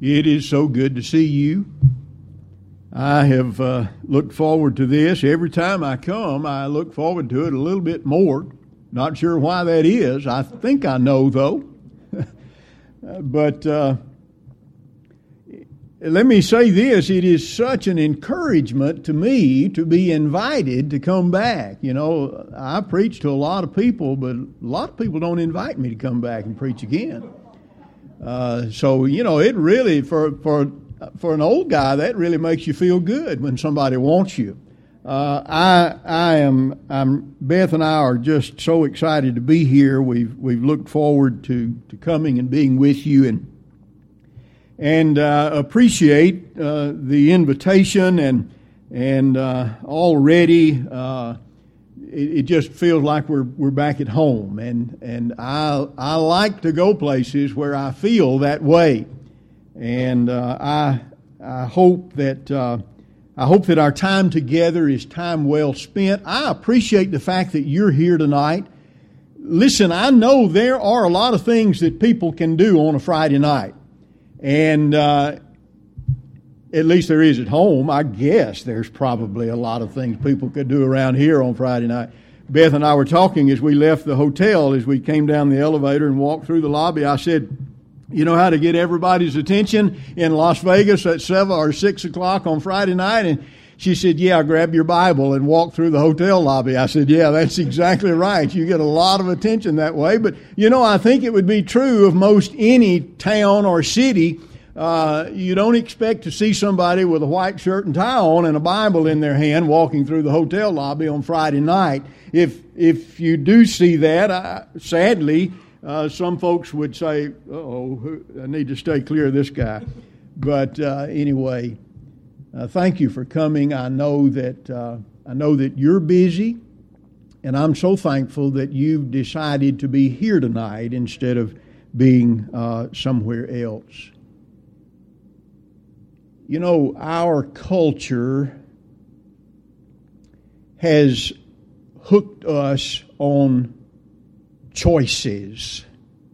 It is so good to see you. I have looked forward to this. Every time I come, I look forward to it a little bit more. Not sure why that is. I think I know, though. But let me say this. It is such an encouragement to me to be invited to come back. You know, I preach to a lot of people, but a lot of people don't invite me to come back and preach again. So, you know, it really, for an old guy, that really makes you feel good when somebody wants you. Beth and I are just so excited to be here. We've looked forward to coming and being with you and appreciate the invitation and already it just feels like we're back at home, and I like to go places where I feel that way, and I hope that our time together is time well spent. I appreciate the fact that you're here tonight. Listen, I know there are a lot of things that people can do on a Friday night, and at least there is at home. I guess there's probably a lot of things people could do around here on Friday night. Beth and I were talking as we left the hotel, as we came down the elevator and walked through the lobby. I said, you know how to get everybody's attention in Las Vegas at 7 or 6 o'clock on Friday night? And she said, yeah, grab your Bible and walk through the hotel lobby. I said, yeah, that's exactly right. You get a lot of attention that way. But, you know, I think it would be true of most any town or city. You don't expect to see somebody with a white shirt and tie on and a Bible in their hand walking through the hotel lobby on Friday night. If you do see that, sadly, some folks would say, "Uh-oh, I need to stay clear of this guy." But anyway, thank you for coming. I know that you're busy, and I'm so thankful that you've decided to be here tonight instead of being somewhere else. You know, our culture has hooked us on choices.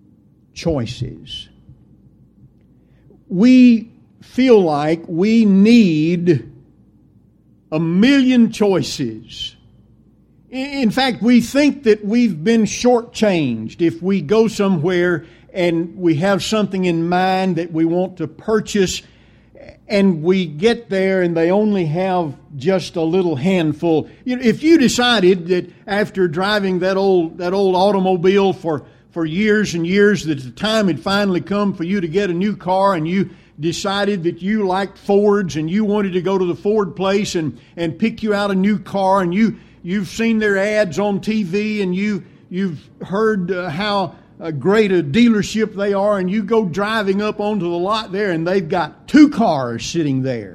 We feel like we need a million choices. In fact, we think that we've been shortchanged if we go somewhere and we have something in mind that we want to purchase, and we get there and they only have just a little handful. You know, if you decided that after driving that old automobile for years and years that the time had finally come for you to get a new car, and you decided that you liked Fords and you wanted to go to the Ford place and pick you out a new car, and you've seen their ads on TV, and you've heard how great a dealership they are, and you go driving up onto the lot there and they've got 2 cars sitting there.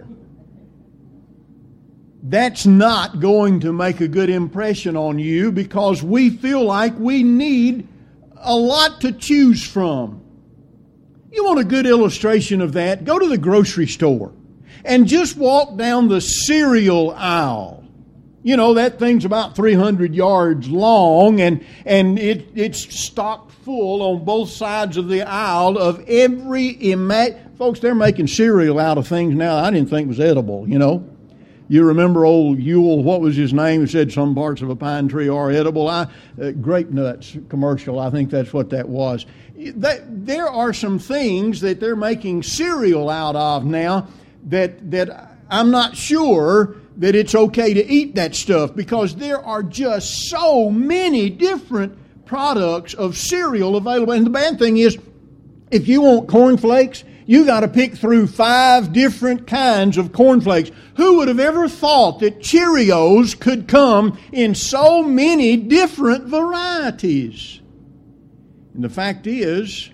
That's not going to make a good impression on you, because we feel like we need a lot to choose from. You want a good illustration of that? Go to the grocery store and just walk down the cereal aisle. You know, that thing's about 300 yards long, and it's stocked full on both sides of the aisle of every folks, they're making cereal out of things now I didn't think was edible, you know. You remember old Ewell, what was his name, who said some parts of a pine tree are edible? Grape nuts commercial, I think that's what that was. There are some things that they're making cereal out of now that I'm not sure that it's okay to eat that stuff, because there are just so many different products of cereal available. And the bad thing is, if you want cornflakes, you got to pick through 5 different kinds of cornflakes. Who would have ever thought that Cheerios could come in so many different varieties? And the fact is,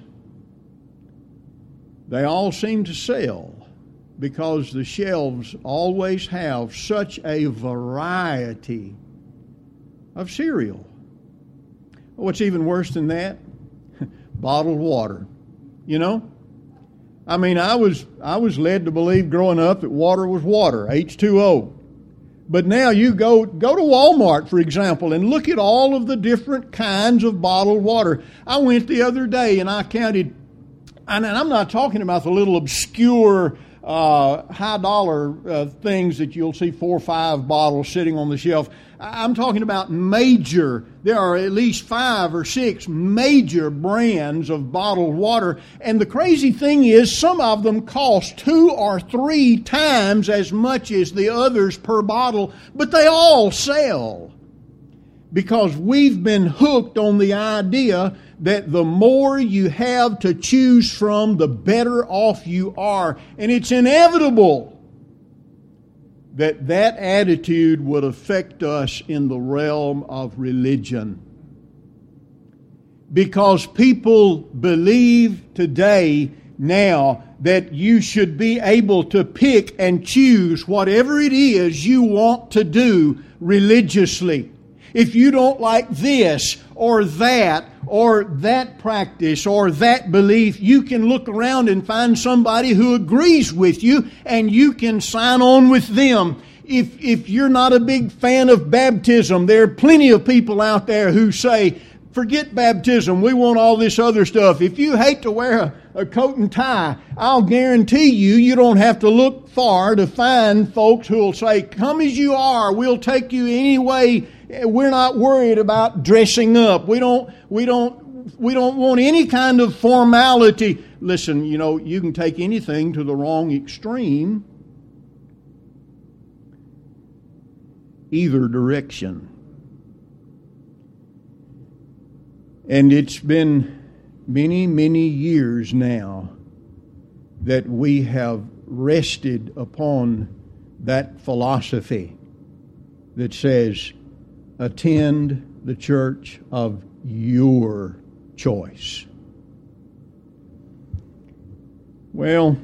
they all seem to sell, because the shelves always have such a variety of cereal. What's even worse than that? Bottled water. You know? I mean, I was led to believe growing up that water was water, H2O. But now you go to Walmart, for example, and look at all of the different kinds of bottled water. I went the other day and I counted And I'm not talking about the little obscure high dollar things that you'll see 4 or 5 bottles sitting on the shelf. I'm talking about major. There are at least 5 or 6 major brands of bottled water. And the crazy thing is, some of them cost 2 or 3 times as much as the others per bottle, but they all sell. Because we've been hooked on the idea that the more you have to choose from, the better off you are. And it's inevitable that that attitude would affect us in the realm of religion. Because people believe today now that you should be able to pick and choose whatever it is you want to do religiously. If you don't like this or that practice or that belief, you can look around and find somebody who agrees with you and you can sign on with them. If you're not a big fan of baptism, there are plenty of people out there who say, forget baptism, we want all this other stuff. If you hate to wear a coat and tie, I'll guarantee you don't have to look far to find folks who will say, come as you are, we'll take you any way. We're not worried about dressing up. We don't want any kind of formality. Listen, you can take anything to the wrong extreme. Either direction. And it's been many, many years now that we have rested upon that philosophy that says, attend the church of your choice. Well,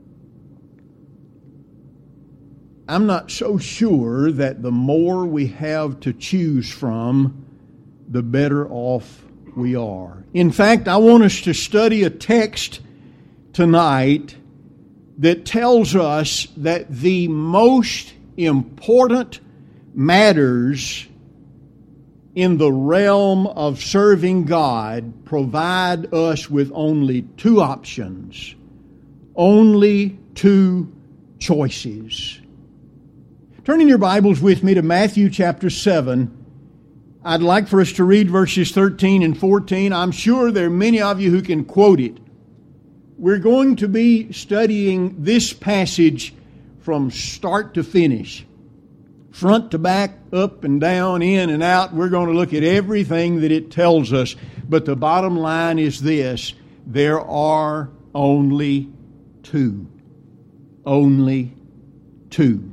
I'm not so sure that the more we have to choose from, the better off we are. In fact, I want us to study a text tonight that tells us that the most important matters in the realm of serving God provide us with only 2 options, only 2 choices. Turn in your Bibles with me to Matthew chapter 7. I'd like for us to read verses 13 and 14. I'm sure there are many of you who can quote it. We're going to be studying this passage from start to finish. Front to back, up and down, in and out. We're going to look at everything that it tells us. But the bottom line is this: there are only 2. Only 2.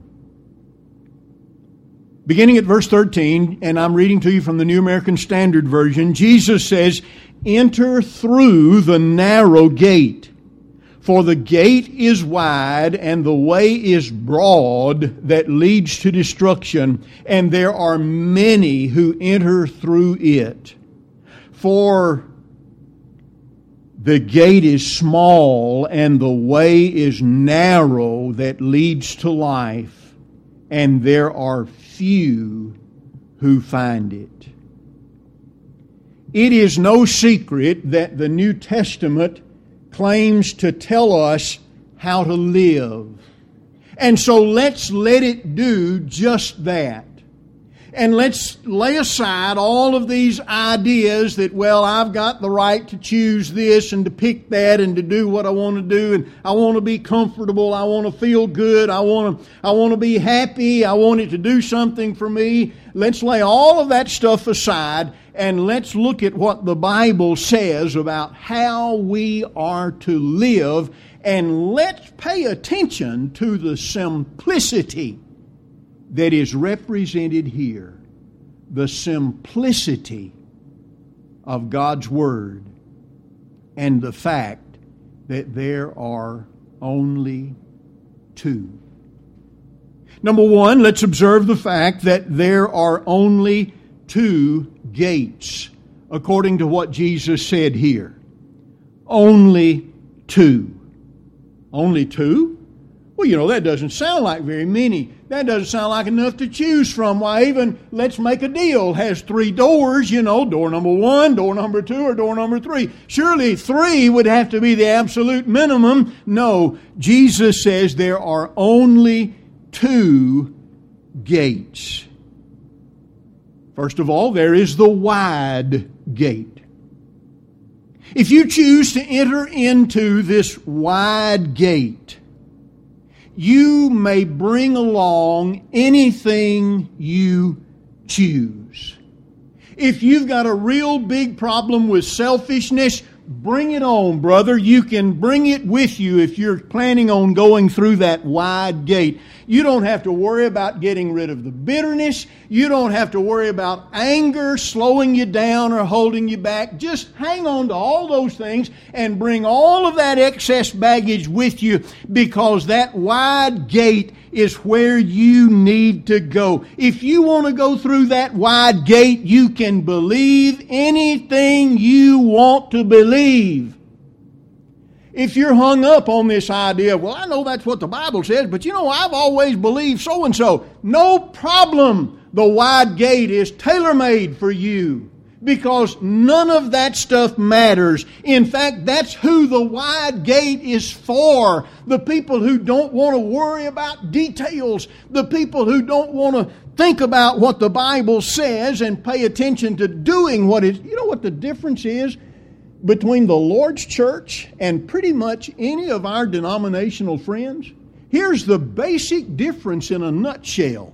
Beginning at verse 13, and I'm reading to you from the New American Standard Version, Jesus says, "Enter through the narrow gate. For the gate is wide and the way is broad that leads to destruction, and there are many who enter through it. For the gate is small and the way is narrow that leads to life, and there are few who find it." It is no secret that the New Testament claims to tell us how to live. And so let's let it do just that. And let's lay aside all of these ideas that, well, I've got the right to choose this and to pick that and to do what I want to do, and I want to be comfortable, I want to feel good, I want to be happy, I want it to do something for me. Let's lay all of that stuff aside and let's look at what the Bible says about how we are to live, and let's pay attention to the simplicity that is represented here. The simplicity of God's Word and the fact that there are only 2. Number 1, let's observe the fact that there are only 2 gates, according to what Jesus said here. Only 2. Only 2? Well, that doesn't sound like very many. That doesn't sound like enough to choose from. Why, even let's make a deal. Has 3 doors, door number 1, door number 2, or door number 3. Surely 3 would have to be the absolute minimum. No, Jesus says there are only 2 gates. First of all, there is the wide gate. If you choose to enter into this wide gate, you may bring along anything you choose. If you've got a real big problem with selfishness, bring it on, brother. You can bring it with you if you're planning on going through that wide gate. You don't have to worry about getting rid of the bitterness. You don't have to worry about anger slowing you down or holding you back. Just hang on to all those things and bring all of that excess baggage with you, because that wide gate is where you need to go. If you want to go through that wide gate, you can believe anything you want to believe. If you're hung up on this idea of, well, I know that's what the Bible says, but I've always believed so and so. No problem. The wide gate is tailor-made for you, because none of that stuff matters. In fact, that's who the wide gate is for. The people who don't want to worry about details. The people who don't want to think about what the Bible says and pay attention to doing what it is. You know what the difference is between the Lord's church and pretty much any of our denominational friends? Here's the basic difference in a nutshell.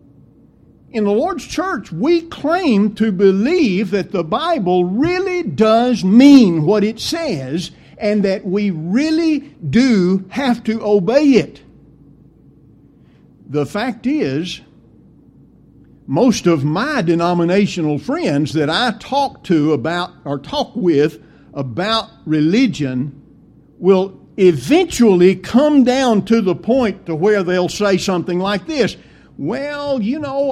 In the Lord's church, we claim to believe that the Bible really does mean what it says, and that we really do have to obey it. The fact is, most of my denominational friends that I talk with about religion will eventually come down to the point to where they'll say something like this: well,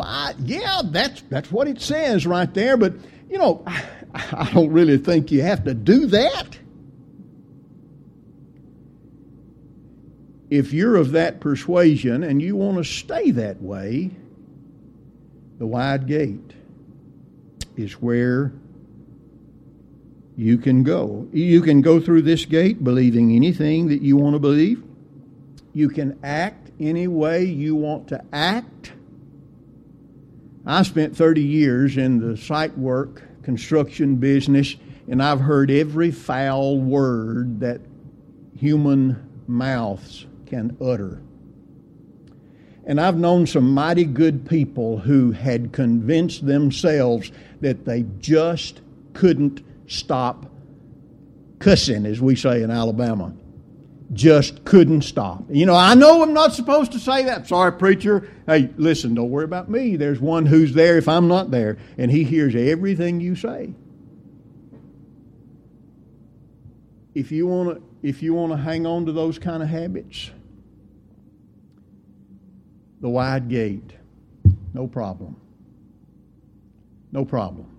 that's what it says right there, but I don't really think you have to do that. If you're of that persuasion and you want to stay that way, the wide gate is where you can go. You can go through this gate believing anything that you want to believe. You can act any way you want to act. I spent 30 years in the site work, construction business, and I've heard every foul word that human mouths can utter. And I've known some mighty good people who had convinced themselves that they just couldn't stop cussing, as we say in Alabama. Just couldn't stop. I know I'm not supposed to say that. Sorry, preacher. Hey, listen, don't worry about me. There's one who's there if I'm not there, and he hears everything you say. If you want to hang on to those kind of habits, the wide gate, no problem. No problem.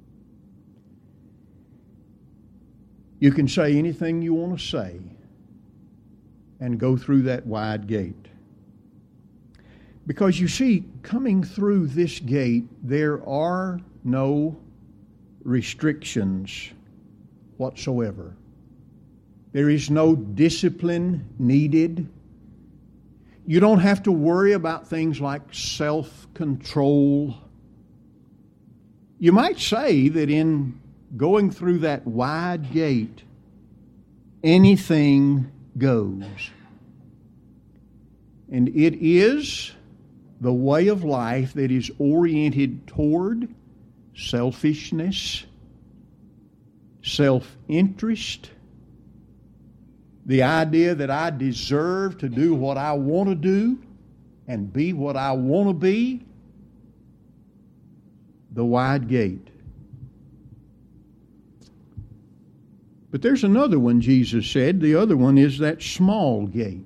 You can say anything you want to say and go through that wide gate. Because you see, coming through this gate, there are no restrictions whatsoever. There is no discipline needed. You don't have to worry about things like self-control. You might say that in going through that wide gate, anything goes. And it is the way of life that is oriented toward selfishness, self-interest, the idea that I deserve to do what I want to do and be what I want to be. The wide gate. But there's another one, Jesus said. The other one is that small gate.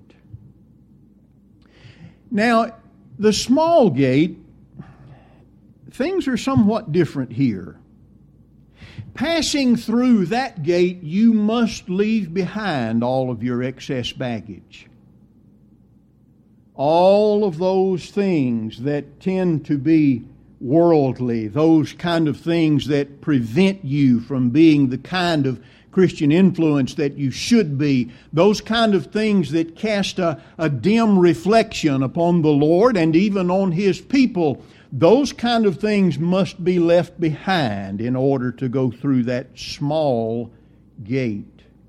Now, the small gate, things are somewhat different here. Passing through that gate, you must leave behind all of your excess baggage. all of those things that tend to be worldly, those kind of things that prevent you from being the kind of Christian influence that you should be, those kind of things that cast a dim reflection upon the Lord and even on His people, those kind of things must be left behind in order to go through that small gate.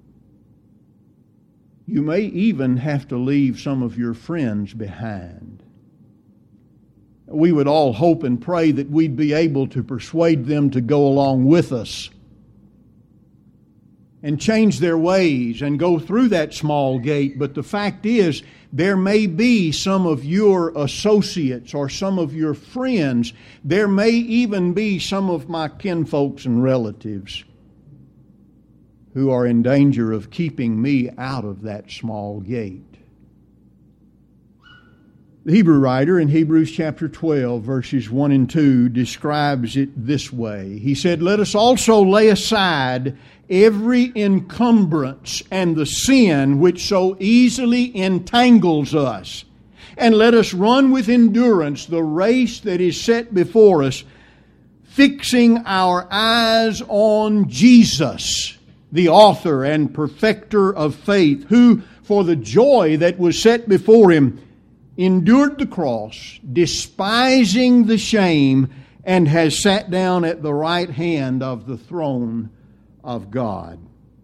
You may even have to leave some of your friends behind. We would all hope and pray that we'd be able to persuade them to go along with us and change their ways and go through that small gate. But the fact is, there may be some of your associates or some of your friends, there may even be some of my kinfolks and relatives who are in danger of keeping me out of that small gate. The Hebrew writer in Hebrews chapter 12, verses 1 and 2 describes it this way. He said, "Let us also lay aside every encumbrance and the sin which so easily entangles us, and let us run with endurance the race that is set before us, fixing our eyes on Jesus, the author and perfecter of faith, who for the joy that was set before Him endured the cross, despising the shame, and has sat down at the right hand of the throne of God."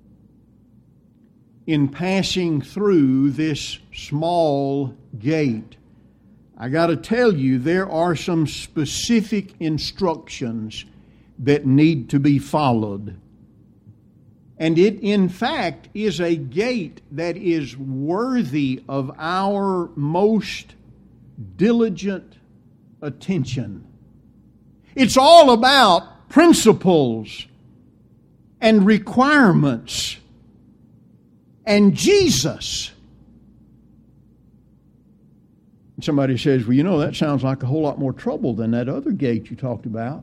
In passing through this small gate, I got to tell you, there are some specific instructions that need to be followed. And it, in fact, is a gate that is worthy of our most diligent attention. It's all about principles and requirements and Jesus. Somebody says, "Well, you know, that sounds like a whole lot more trouble than that other gate you talked about."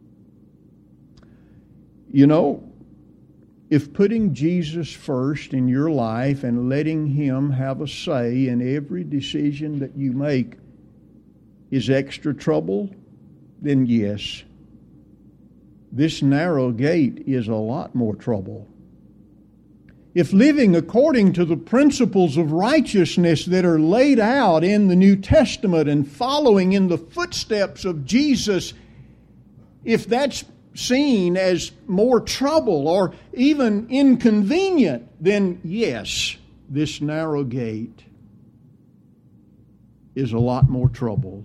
You know, if putting Jesus first in your life and letting Him have a say in every decision that you make is extra trouble, then yes, this narrow gate is a lot more trouble. If living according to the principles of righteousness that are laid out in the New Testament and following in the footsteps of Jesus, if that's seen as more trouble or even inconvenient, then yes, this narrow gate is a lot more trouble.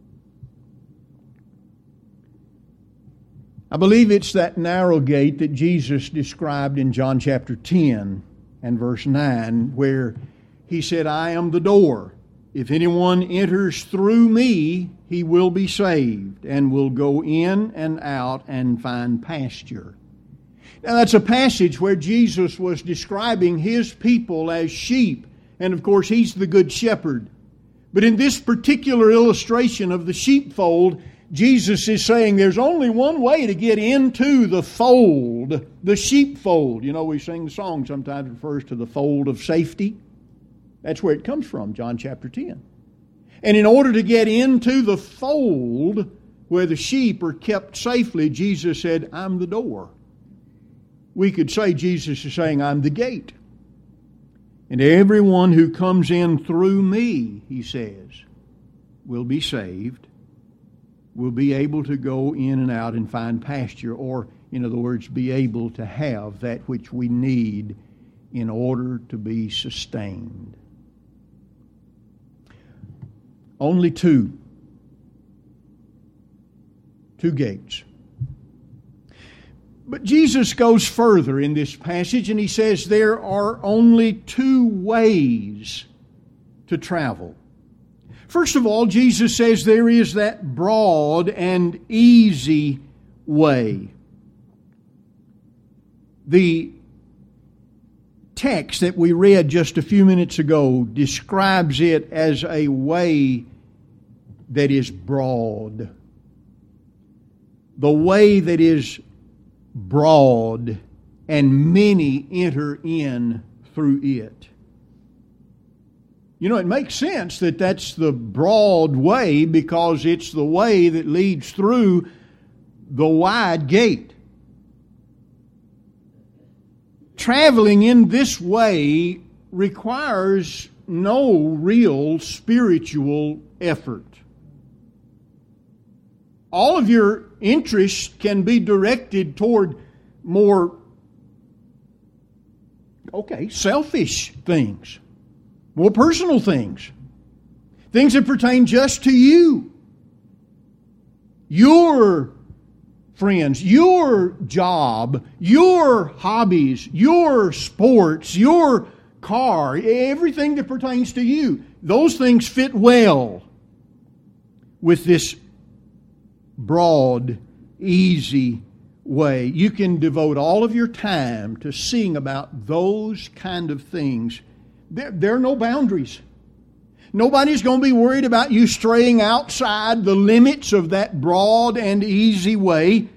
I believe it's that narrow gate that Jesus described in John chapter 10 and verse 9, where He said, "I am the door. If anyone enters through me, he will be saved and will go in and out and find pasture." Now that's a passage where Jesus was describing His people as sheep. And of course, He's the good shepherd. But in this particular illustration of the sheepfold, Jesus is saying there's only one way to get into the fold, the sheepfold. You know, we sing the song sometimes refers to the fold of safety. That's where it comes from, John chapter 10. And in order to get into the fold where the sheep are kept safely, Jesus said, "I'm the door." We could say Jesus is saying, "I'm the gate. And everyone who comes in through me," He says, "will be saved, will be able to go in and out and find pasture," or, in other words, be able to have that which we need in order to be sustained. Only two gates. But Jesus goes further in this passage and He says there are only two ways to travel. First of all, Jesus says there is that broad and easy way. The text that we read just a few minutes ago describes it as a way that is broad. The way that is broad, and many enter in through it. You know, it makes sense that that's the broad way because it's the way that leads through the wide gate. Traveling in this way requires no real spiritual effort. All of your interests can be directed toward more, selfish things, more personal things, things that pertain just to you, your friends, your job, your hobbies, your sports, your car, everything that pertains to you. Those things fit well with this broad, easy way. You can devote all of your time to seeing about those kind of things. There are no boundaries. Nobody's going to be worried about you straying outside the limits of that broad and easy way.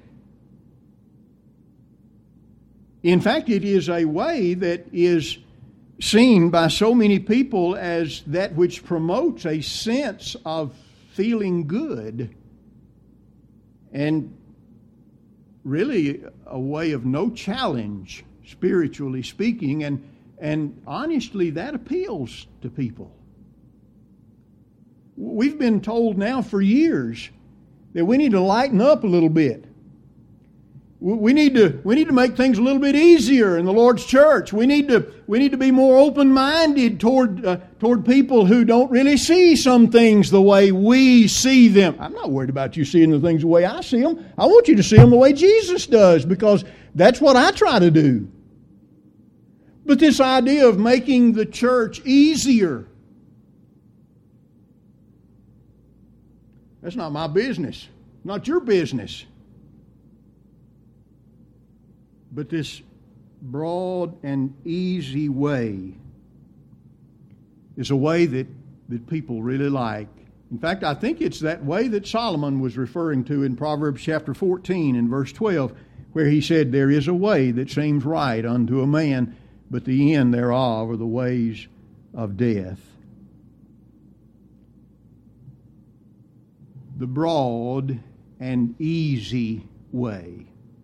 In fact, it is a way that is seen by so many people as that which promotes a sense of feeling good and really a way of no challenge, spiritually speaking, and honestly, that appeals to people. We've been told now for years that we need to lighten up a little bit. We need to make things a little bit easier in the Lord's church. We need to be more open-minded toward people who don't really see some things the way we see them. I'm not worried about you seeing the things the way I see them. I want you to see them the way Jesus does, because that's what I try to do. But this idea of making the church easier, that's not my business. Not your business. But this broad and easy way is a way that people really like. In fact, I think it's that way that Solomon was referring to in Proverbs chapter 14 and verse 12, where he said, "There is a way that seems right unto a man, but the end thereof are the ways of death." The broad and easy way.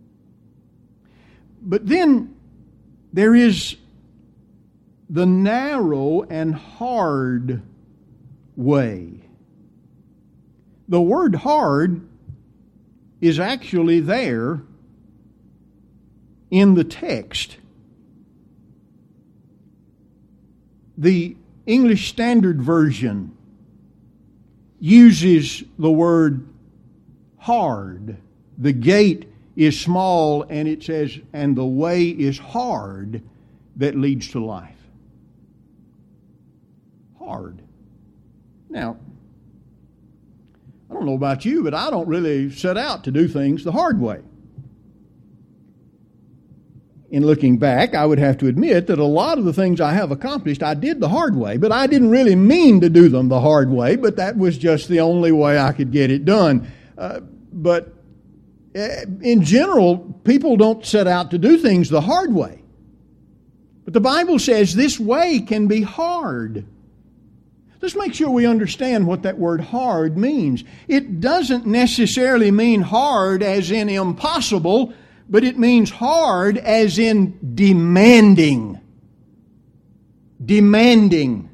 But then there is the narrow and hard way. The word hard is actually there in the text. The English Standard Version uses the word hard. The gate is small, and it says, and the way is hard that leads to life. Hard. Now, I don't know about you, but I don't really set out to do things the hard way. In looking back, I would have to admit that a lot of the things I have accomplished, I did the hard way, but I didn't really mean to do them the hard way, but that was just the only way I could get it done. But in general, people don't set out to do things the hard way. But the Bible says this way can be hard. Let's make sure we understand what that word hard means. It doesn't necessarily mean hard as in impossible, but it means hard as in demanding. Demanding.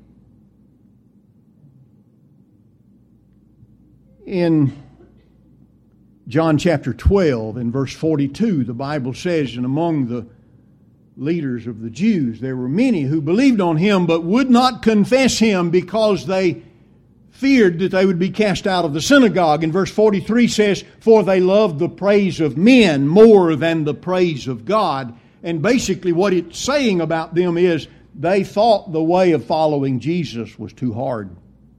In John chapter 12 and verse 42, the Bible says, and among the leaders of the Jews, there were many who believed on Him but would not confess Him because they feared that they would be cast out of the synagogue. And verse 43 says, for they loved the praise of men more than the praise of God. And basically what it's saying about them is they thought the way of following Jesus was too hard.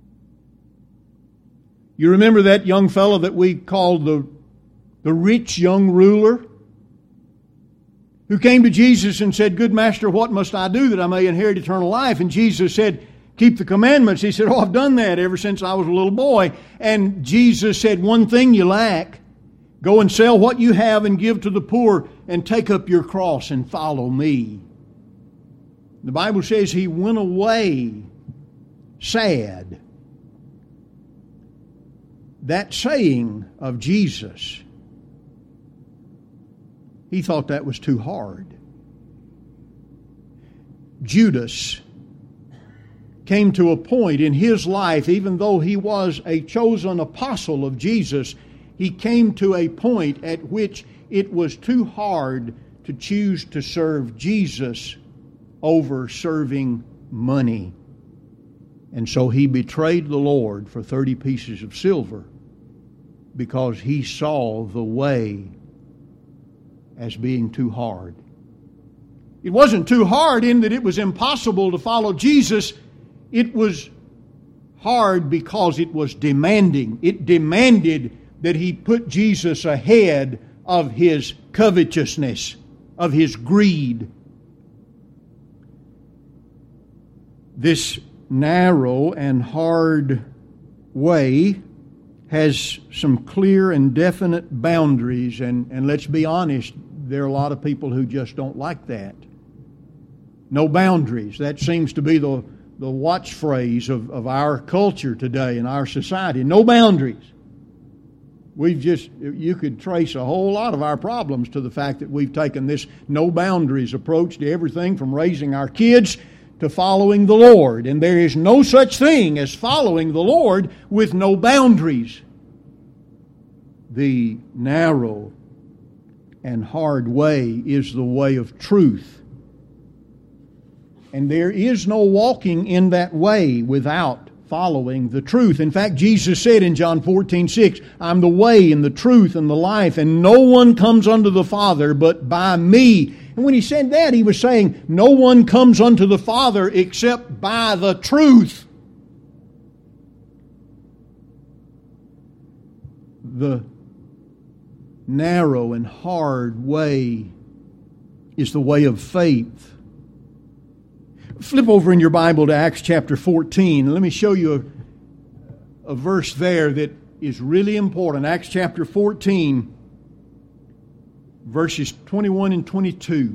You remember that young fellow that we called the rich young ruler, who came to Jesus and said, good master, what must I do that I may inherit eternal life? And Jesus said, keep the commandments. He said, I've done that ever since I was a little boy. And Jesus said, one thing you lack. Go and sell what you have and give to the poor, and take up your cross and follow me. The Bible says he went away sad. That saying of Jesus, he thought that was too hard. Judas came to a point in his life, even though he was a chosen apostle of Jesus, he came to a point at which it was too hard to choose to serve Jesus over serving money. And so he betrayed the Lord for 30 pieces of silver because he saw the way as being too hard. It wasn't too hard in that it was impossible to follow Jesus. It was hard because it was demanding. It demanded that he put Jesus ahead of his covetousness, of his greed. This narrow and hard way has some clear and definite boundaries, and let's be honest, there are a lot of people who just don't like that. No boundaries. That seems to be the watch phrase of our culture today in our society. No boundaries. You could trace a whole lot of our problems to the fact that we've taken this no boundaries approach to everything from raising our kids to following the Lord. And there is no such thing as following the Lord with no boundaries. The narrow and hard way is the way of truth. And there is no walking in that way without following the truth. In fact, Jesus said in John 14:6, I'm the way and the truth and the life, and no one comes unto the Father but by me. And when he said that, he was saying, no one comes unto the Father except by the truth. The narrow and hard way is the way of faith. Flip over in your Bible to Acts chapter 14. Let me show you a verse there that is really important. Acts chapter 14, verses 21 and 22.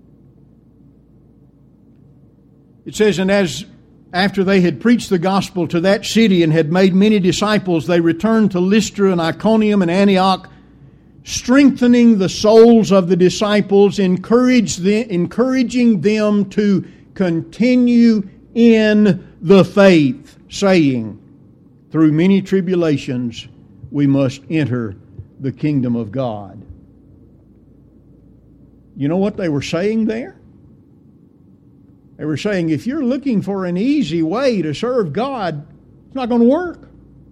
It says, and as after they had preached the gospel to that city and had made many disciples, they returned to Lystra and Iconium and Antioch, strengthening the souls of the disciples, encouraging them to continue in the faith, saying, through many tribulations we must enter the kingdom of God. You know what they were saying there? They were saying, if you're looking for an easy way to serve God, it's not going to work.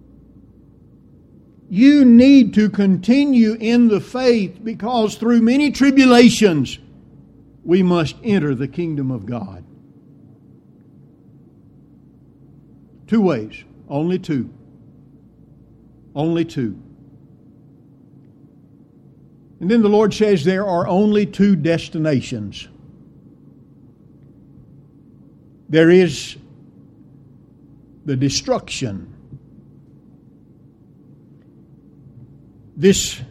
You need to continue in the faith because through many tribulations we must enter the kingdom of God. Two ways. Only two. Only two. And then the Lord says there are only two destinations. There is the destruction. This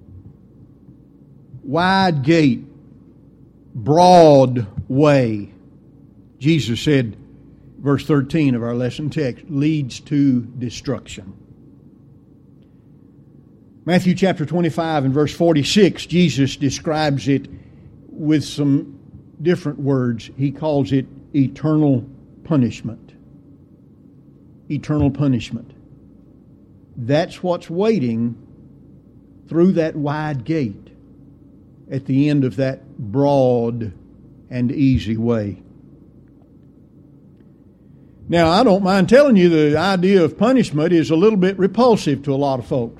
wide gate, broad way, Jesus said, verse 13 of our lesson text, leads to destruction. Matthew chapter 25 and verse 46, Jesus describes it with some different words. He calls it eternal punishment. Eternal punishment. That's what's waiting through that wide gate at the end of that broad and easy way. Now, I don't mind telling you the idea of punishment is a little bit repulsive to a lot of folks.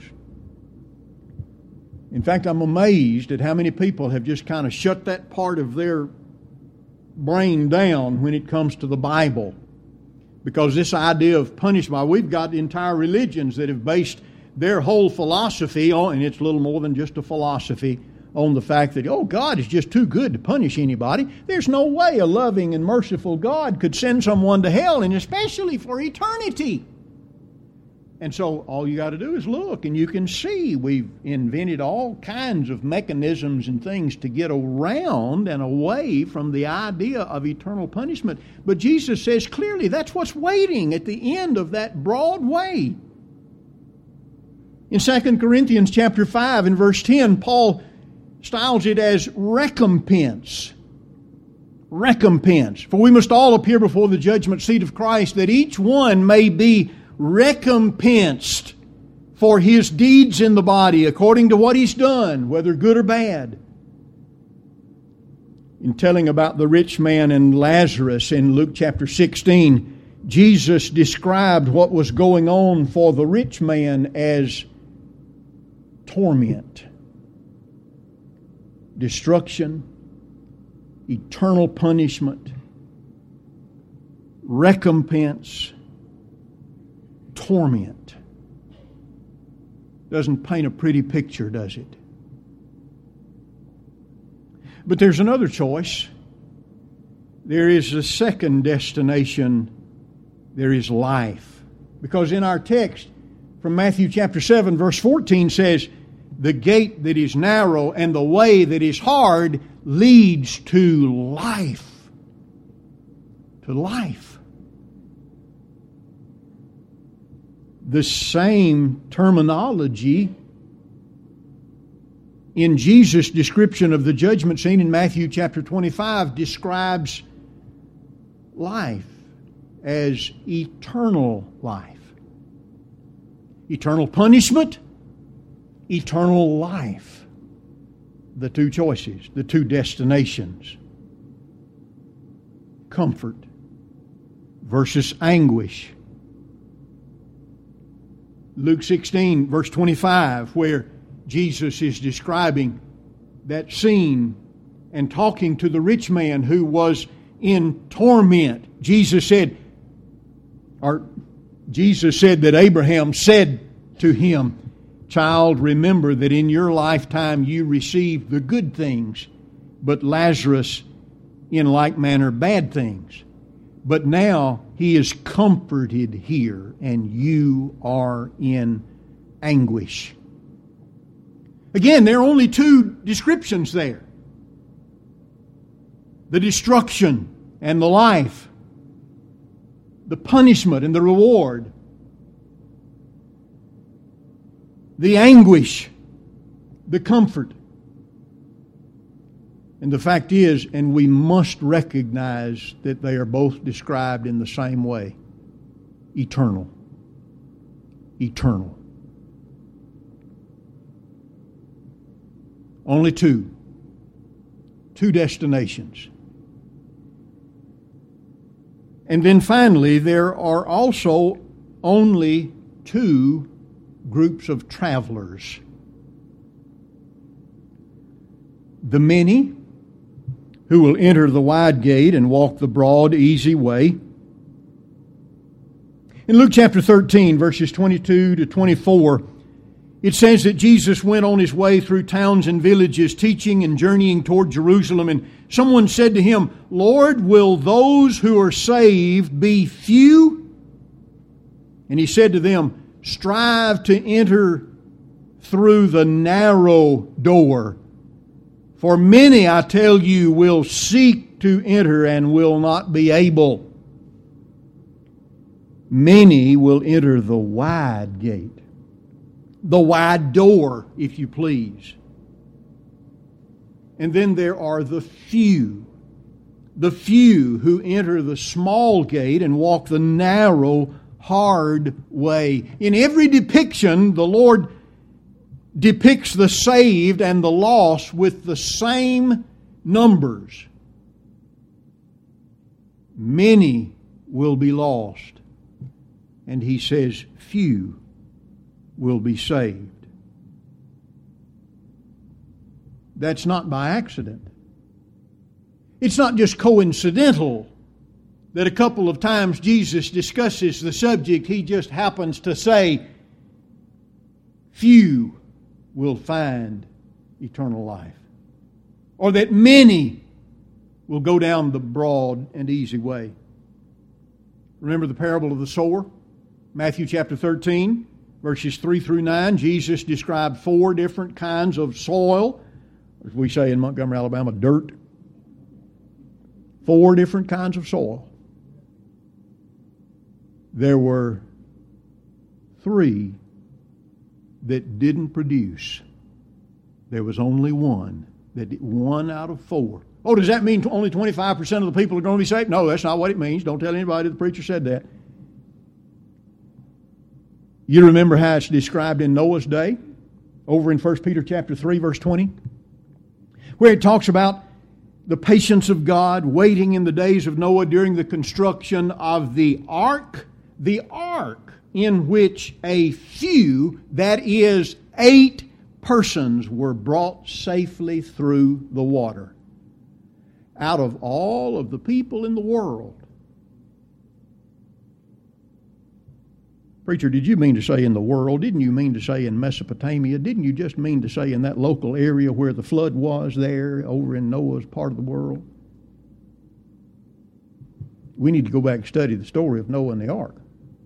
In fact, I'm amazed at how many people have just kind of shut that part of their brain down when it comes to the Bible. Because this idea of punishment, we've got entire religions that have based their whole philosophy on, and it's little more than just a philosophy, on the fact that, oh, God is just too good to punish anybody. There's no way a loving and merciful God could send someone to hell, and especially for eternity. And so all you got to do is look, and you can see we've invented all kinds of mechanisms and things to get around and away from the idea of eternal punishment. But Jesus says clearly that's what's waiting at the end of that broad way. In 2 Corinthians chapter 5 and verse 10, Paul styles it as recompense. Recompense. For we must all appear before the judgment seat of Christ, that each one may be recompensed for his deeds in the body according to what he's done, whether good or bad. In telling about the rich man and Lazarus in Luke chapter 16, Jesus described what was going on for the rich man as torment, destruction, eternal punishment, recompense, torment. Doesn't paint a pretty picture, does it? But there's another choice. There is a second destination. There is life. Because in our text from Matthew chapter 7 verse 14 says, the gate that is narrow and the way that is hard leads to life. To life. The same terminology in Jesus' description of the judgment scene in Matthew chapter 25 describes life as eternal life. Eternal punishment, eternal life. The two choices, the two destinations. Comfort versus anguish. Luke 16, verse 25, where Jesus is describing that scene and talking to the rich man who was in torment. Jesus said that Abraham said to him, "Child, remember that in your lifetime you received the good things, but Lazarus in like manner bad things. But now he is comforted here, and you are in anguish." Again, there are only two descriptions there. The destruction and the life. The punishment and the reward. The anguish. The comfort. And the fact is, and we must recognize that they are both described in the same way. Eternal. Eternal. Only two. Two destinations. And then finally, there are also only two groups of travelers. The many who will enter the wide gate and walk the broad, easy way. In Luke chapter 13, verses 22 to 24, it says that Jesus went on his way through towns and villages, teaching and journeying toward Jerusalem. And someone said to him, "Lord, will those who are saved be few?" And he said to them, "Strive to enter through the narrow door. For many, I tell you, will seek to enter and will not be able. Many will enter the wide gate." The wide door, if you please. And then there are the few who enter the small gate and walk the narrow, hard way. In every depiction, the Lord depicts the saved and the lost with the same numbers. Many will be lost. And he says, few will be saved. That's not by accident. It's not just coincidental that a couple of times Jesus discusses the subject. He just happens to say, few will find eternal life. Or that many will go down the broad and easy way. Remember the parable of the sower? Matthew chapter 13. verses 3 through 9, Jesus described 4 different kinds of soil. As we say in Montgomery, Alabama, dirt. 4 different kinds of soil. There were 3 that didn't produce. There was only one out of 4. Oh, does that mean only 25% of the people are going to be saved? No, that's not what it means. Don't tell anybody the preacher said that. You remember how it's described in Noah's day, over in 1 Peter chapter 3, verse 20, where it talks about the patience of God waiting in the days of Noah during the construction of the ark in which a few, that is 8 persons, were brought safely through the water. Out of all of the people in the world. Preacher, did you mean to say in the world? Didn't you mean to say in Mesopotamia? Didn't you just mean to say in that local area where the flood was there, over in Noah's part of the world? We need to go back and study the story of Noah and the ark.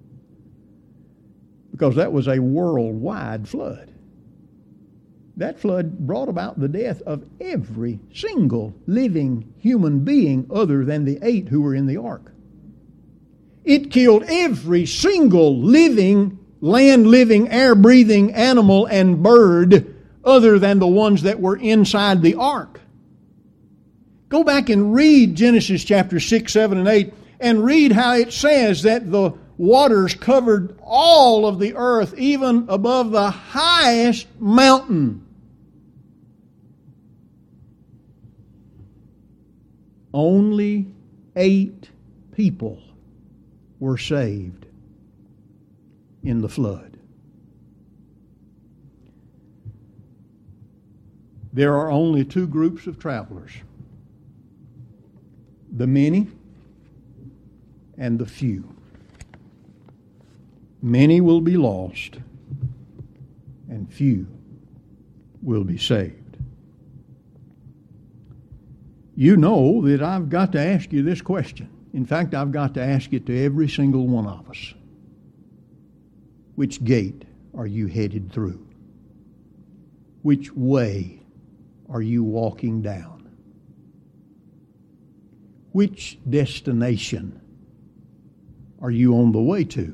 Because that was a worldwide flood. That flood brought about the death of every single living human being other than the 8 who were in the ark. It killed every single living, land-living, air-breathing animal and bird other than the ones that were inside the ark. Go back and read Genesis chapter 6, 7, and 8 and read how it says that the waters covered all of the earth, even above the highest mountain. Only 8 people were saved in the flood. There are only 2 groups of travelers: the many and the few. Many will be lost, and few will be saved. You know that I've got to ask you this question. In fact, I've got to ask it to every single one of us. Which gate are you headed through? Which way are you walking down? Which destination are you on the way to?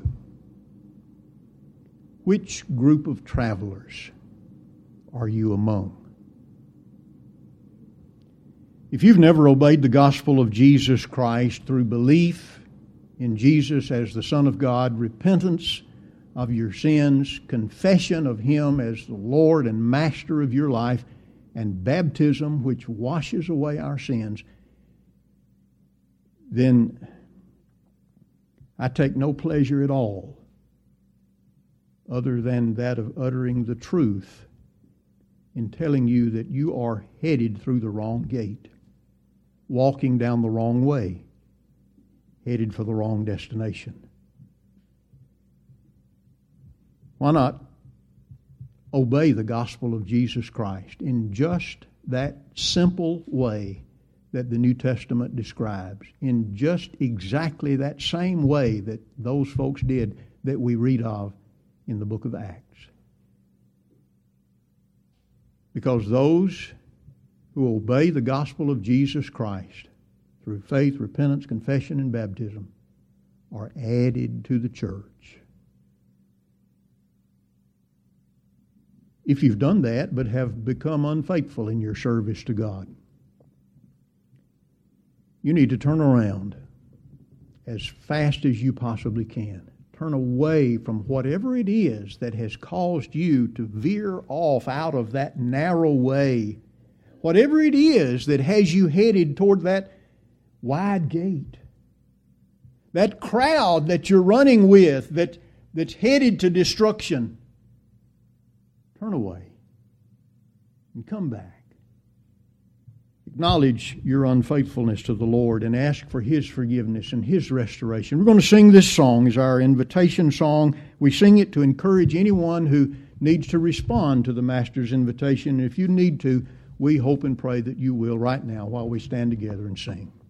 Which group of travelers are you among? If you've never obeyed the gospel of Jesus Christ through belief in Jesus as the Son of God, repentance of your sins, confession of Him as the Lord and Master of your life, and baptism which washes away our sins, then I take no pleasure at all other than that of uttering the truth in telling you that you are headed through the wrong gate, walking down the wrong way, headed for the wrong destination. Why not obey the gospel of Jesus Christ in just that simple way that the New Testament describes, in just exactly that same way that those folks did that we read of in the book of Acts? Because those who obey the gospel of Jesus Christ through faith, repentance, confession, and baptism are added to the church. If you've done that but have become unfaithful in your service to God, you need to turn around as fast as you possibly can. Turn away from whatever it is that has caused you to veer off out of that narrow way. Whatever it is that has you headed toward that wide gate. That crowd that you're running with that's headed to destruction. Turn away and come back. Acknowledge your unfaithfulness to the Lord and ask for His forgiveness and His restoration. We're going to sing this song as our invitation song. We sing it to encourage anyone who needs to respond to the Master's invitation. If you need to, we hope and pray that you will right now while we stand together and sing.